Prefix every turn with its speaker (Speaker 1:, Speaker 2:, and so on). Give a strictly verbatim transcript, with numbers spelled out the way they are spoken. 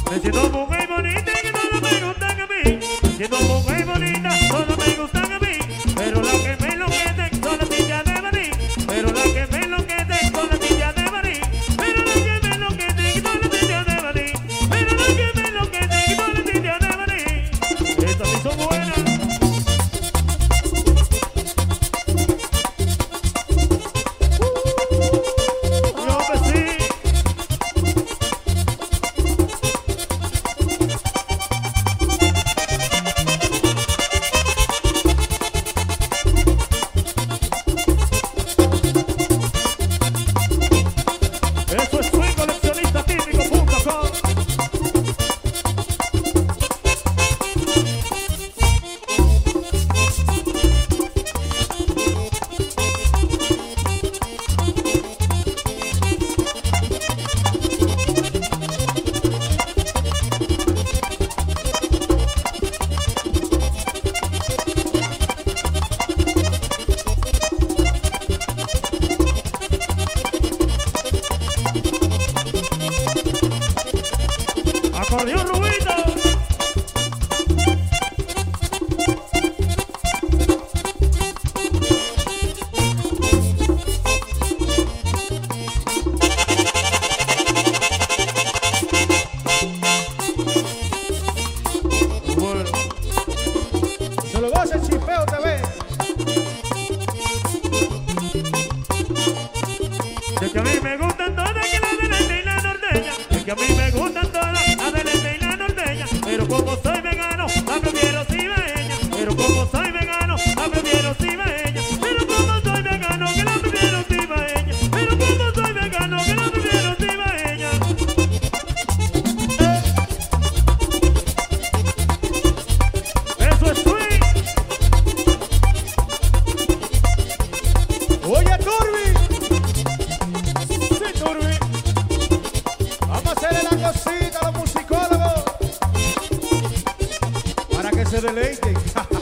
Speaker 1: Me siento mujer bonita que todas me gustan a mí. Me siento mujer bonita, todas me gustan a mí. Pero la que me enloquece son las niñas de Baní. Pero la que me enloquece son las niñas de Baní. Pero la que me enloquece son las niñas de Baní. Pero la que me enloquece son las niñas de Baní. Estas sí son buenas. Acordeón Rubito. Bueno,
Speaker 2: se lo goza el Chipeo T V.
Speaker 1: de que a mí me gustan todas, que la del este y la norteña. De que a mí me gustan todas, la del este y la norteña. Pero como soy vegano, la prefiero cibaeña. Pero como soy vegano, la prefiero cibaeña. Pero como soy vegano, que la prefiero cibaeña. Pero como soy vegano, que la prefiero cibaeña. Eso es sweet.
Speaker 2: Oye, Turbi. Sí, Turbi. Vamos a hacerle la cosita a los musicólogos para que se deleiten.